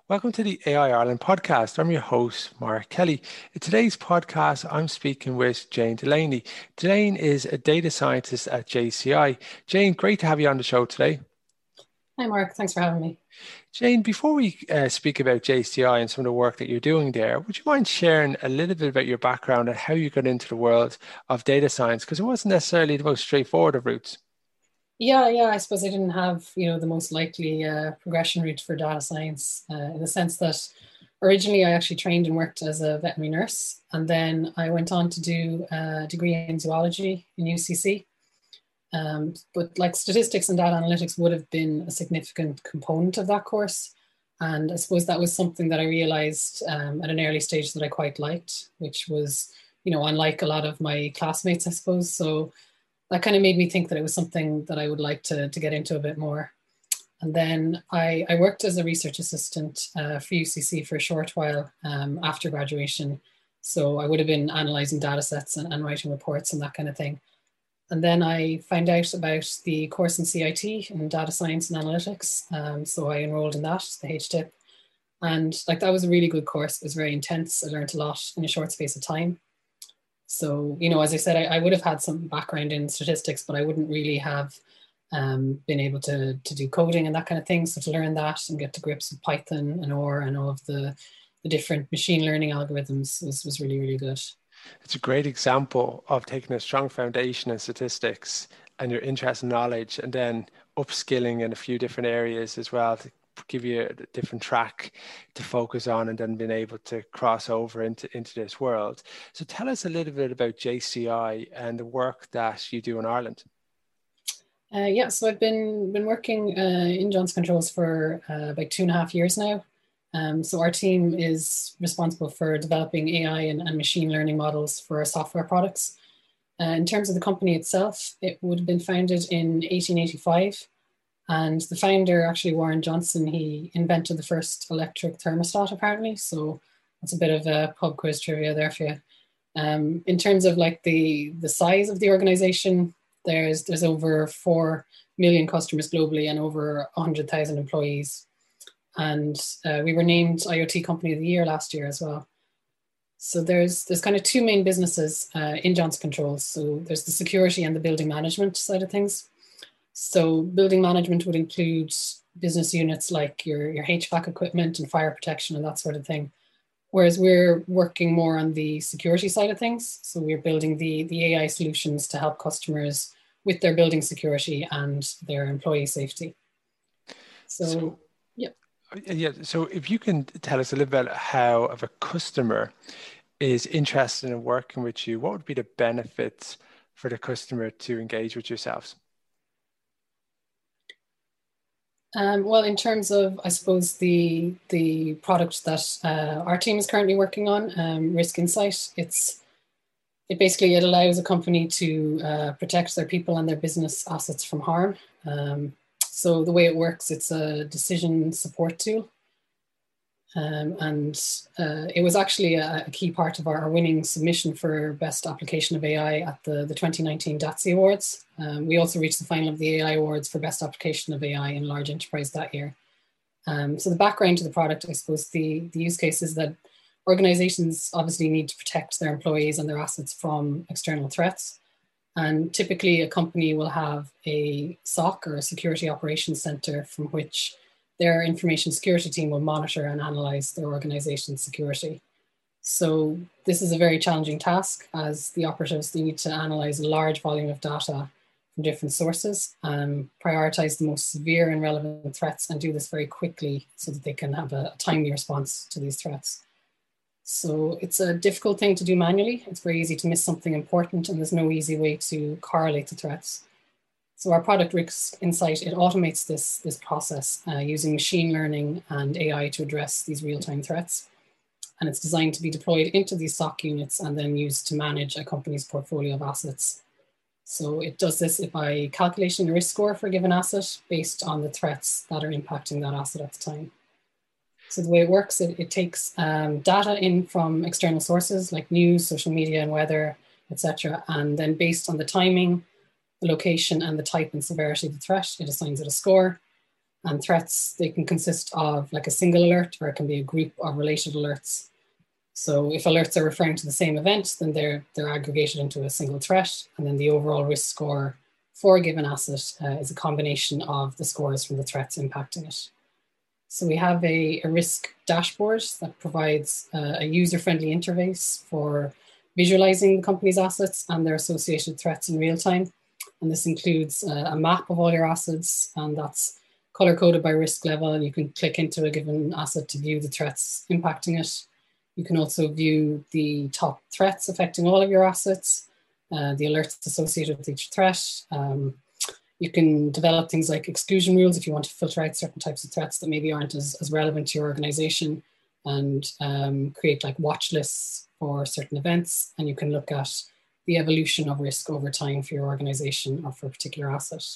Welcome to the AI Ireland podcast. I'm your host, Mark Kelly. In today's podcast, I'm speaking with Jane Delaney. Jane is a data scientist at JCI. Jane, great to have you on the show today. Hi, Mark. Thanks for having me. Jane, before we speak about JCI and some of the work that you're doing there, would you mind sharing a little bit about your background and how you got into the world of data science? Because it wasn't necessarily the most straightforward of routes. Yeah. I suppose I didn't have, the most likely progression route for data science in the sense that originally I actually trained and worked as a veterinary nurse, and then I went on to do a degree in zoology in UCC. But like statistics and data analytics would have been a significant component of that course. And I suppose that was something that I realized at an early stage that I quite liked, which was, unlike a lot of my classmates, I suppose. So that kind of made me think that it was something that I would like to get into a bit more. And then I worked as a research assistant for UCC for a short while after graduation. So I would have been analyzing data sets and writing reports and that kind of thing. And then I found out about the course in CIT in data science and analytics. So I enrolled in that, the HTIP. And like that was a really good course. It was very intense. I learned a lot in a short space of time. So, as I said, I would have had some background in statistics, but I wouldn't really have been able to do coding and that kind of thing. So to learn that and get to grips with Python and R and all of the different machine learning algorithms was really, really good. It's a great example of taking a strong foundation in statistics and your interest in knowledge, and then upskilling in a few different areas as well to give you a different track to focus on, and then being able to cross over into this world. So tell us a little bit about JCI and the work that you do in Ireland. So I've been working in Johnson Controls for about 2.5 years now. So our team is responsible for developing AI and machine learning models for our software products. In terms of the company itself, it would have been founded in 1885. And the founder, actually Warren Johnson, he invented the first electric thermostat, apparently. So that's a bit of a pub quiz trivia there for you. In terms of like the size of the organization, there's over 4 million customers globally and over 100,000 employees. And we were named IoT Company of the Year last year as well. So there's kind of two main businesses in Johnson Controls. So there's the security and the building management side of things. So building management would include business units like your HVAC equipment and fire protection and that sort of thing. Whereas we're working more on the security side of things. So we're building the AI solutions to help customers with their building security and their employee safety. So yeah. So if you can tell us a little bit how if a customer is interested in working with you, what would be the benefits for the customer to engage with yourselves? Well, in terms of, I suppose, the product that our team is currently working on, Risk Insight, it allows a company to protect their people and their business assets from harm. So the way it works, it's a decision support tool. And it was actually a key part of our winning submission for Best Application of AI at the 2019 DATSI Awards. We also reached the final of the AI Awards for Best Application of AI in Large Enterprise that year. So the background to the product, I suppose, the use case is that organizations obviously need to protect their employees and their assets from external threats. And typically a company will have a SOC or a Security Operations Center from which their information security team will monitor and analyze their organization's security. So this is a very challenging task as the operatives, they need to analyze a large volume of data from different sources, prioritize the most severe and relevant threats, and do this very quickly so that they can have a timely response to these threats. So it's a difficult thing to do manually. It's very easy to miss something important, and there's no easy way to correlate the threats. So our product Risk Insight, it automates this process using machine learning and AI to address these real-time threats. And it's designed to be deployed into these SOC units and then used to manage a company's portfolio of assets. So it does this by calculating a risk score for a given asset based on the threats that are impacting that asset at the time. So the way it works, it takes data in from external sources like news, social media, and weather, etc. And then based on the timing, the location, and the type and severity of the threat, it assigns it a score. And threats, they can consist of like a single alert, or it can be a group of related alerts. So if alerts are referring to the same event, then they're aggregated into a single threat. And then the overall risk score for a given asset is a combination of the scores from the threats impacting it. So we have a risk dashboard that provides a user-friendly interface for visualizing the company's assets and their associated threats in real time. And this includes a map of all your assets, and that's color-coded by risk level. And you can click into a given asset to view the threats impacting it. You can also view the top threats affecting all of your assets, the alerts associated with each threat. You can develop things like exclusion rules if you want to filter out certain types of threats that maybe aren't as relevant to your organization, and create like watch lists for certain events. And you can look at the evolution of risk over time for your organization or for a particular asset.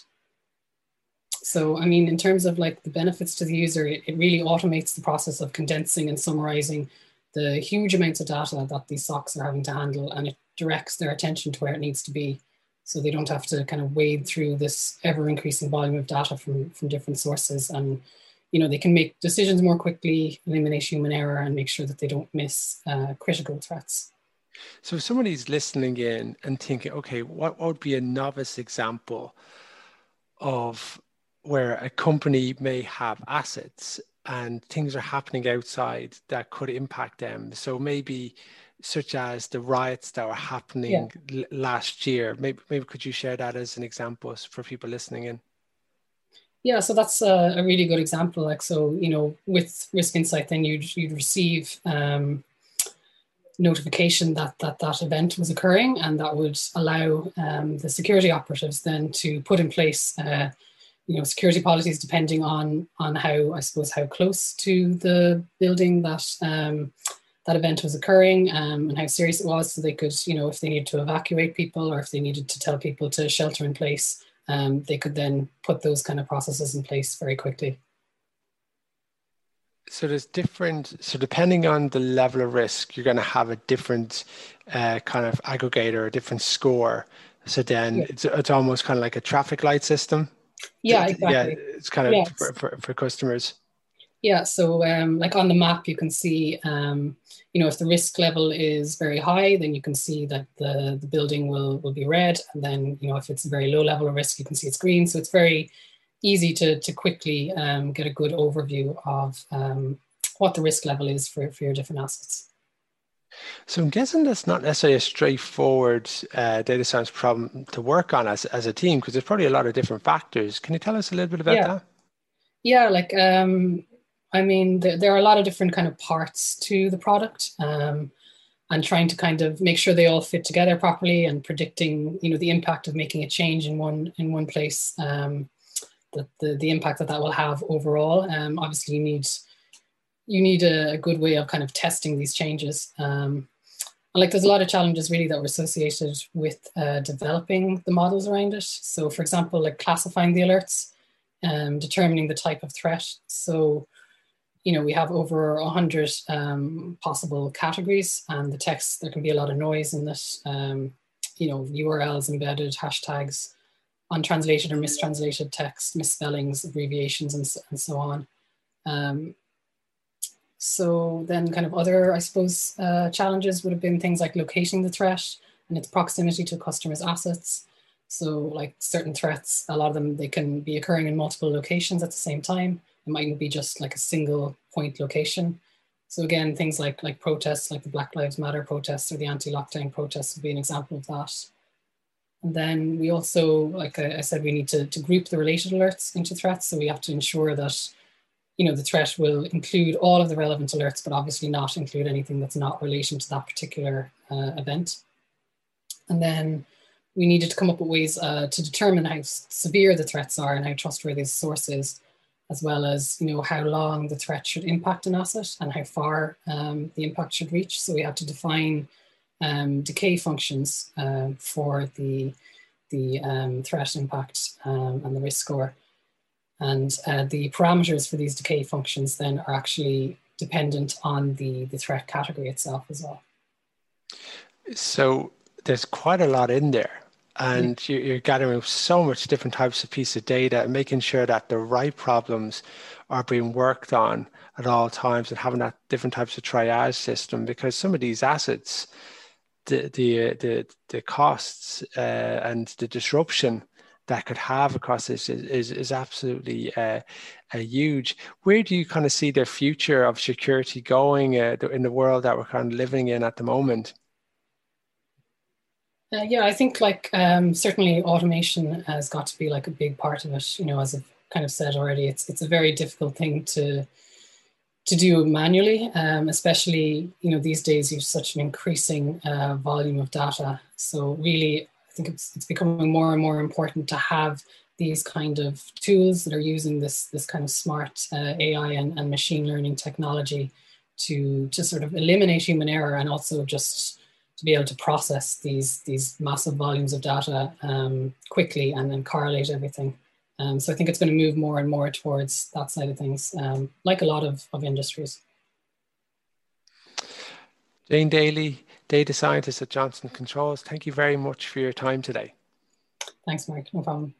So, I mean, in terms of like the benefits to the user, it really automates the process of condensing and summarizing the huge amounts of data that these SOCs are having to handle, and it directs their attention to where it needs to be. So they don't have to kind of wade through this ever increasing volume of data from different sources. And, you know, they can make decisions more quickly, eliminate human error, and make sure that they don't miss critical threats. So if somebody's listening in and thinking, okay, what would be a novice example of where a company may have assets and things are happening outside that could impact them? So maybe such as the riots that were happening last year. Maybe could you share that as an example for people listening in? Yeah, so that's a really good example. Like, so, you know, with Risk Insight, then you'd receive notification that event was occurring, and that would allow the security operatives then to put in place you know, security policies depending on how, I suppose, how close to the building that that event was occurring, and how serious it was. So they could, you know, if they needed to evacuate people or if they needed to tell people to shelter in place, they could then put those kind of processes in place very quickly. So there's different, so depending on the level of risk, you're going to have a different kind of aggregator, a different score. So then it's almost kind of like a traffic light system. Yeah, exactly. Yeah, it's kind of for customers. Yeah, so like on the map, you can see, you know, if the risk level is very high, then you can see that the building will be red. And then, you know, if it's a very low level of risk, you can see it's green. So it's very easy to quickly get a good overview of what the risk level is for your different assets. So I'm guessing that's not necessarily a straightforward data science problem to work on as a team, because there's probably a lot of different factors. Can you tell us a little bit about that? Yeah, like, I mean, there are a lot of different kind of parts to the product, and trying to kind of make sure they all fit together properly, and predicting, you know, the impact of making a change in one place, the impact that will have overall. Obviously, you need a good way of kind of testing these changes. And like, there's a lot of challenges really that were associated with developing the models around it. So for example, like classifying the alerts, determining the type of threat. So, you know, we have over 100 possible categories, and the text, there can be a lot of noise in this, you know, URLs embedded, hashtags, untranslated or mistranslated text, misspellings, abbreviations, and so on. So then kind of other, I suppose, challenges would have been things like locating the threat and its proximity to customers' assets. So like certain threats, a lot of them, they can be occurring in multiple locations at the same time. It mightn't be just like a single point location. So again, things like protests, like the Black Lives Matter protests or the anti-lockdown protests would be an example of that. And then we also, like I said, we need to group the related alerts into threats. So we have to ensure that, you know, the threat will include all of the relevant alerts, but obviously not include anything that's not relation to that particular event. And then we needed to come up with ways to determine how severe the threats are and how trustworthy the source is, as well as, you know, how long the threat should impact an asset and how far the impact should reach. So we had to define decay functions for the threat impact and the risk score. And the parameters for these decay functions then are actually dependent on the threat category itself as well. So there's quite a lot in there. and you're gathering so much different types of pieces of data and making sure that the right problems are being worked on at all times and having that different types of triage system, because some of these assets, the costs and the disruption that could have across this is absolutely huge. Where do you kind of see the future of security going in the world that we're kind of living in at the moment? Yeah, I think like certainly automation has got to be like a big part of it. You know, as I've kind of said already, it's a very difficult thing to do manually, especially you know these days you've such an increasing volume of data. So really, I think it's becoming more and more important to have these kind of tools that are using this kind of smart AI and machine learning technology to sort of eliminate human error and also just to be able to process these massive volumes of data quickly and then correlate everything. So I think it's going to move more and more towards that side of things, like a lot of industries. Jane Daly, data scientist at Johnson Controls, thank you very much for your time today. Thanks, Mark. No problem.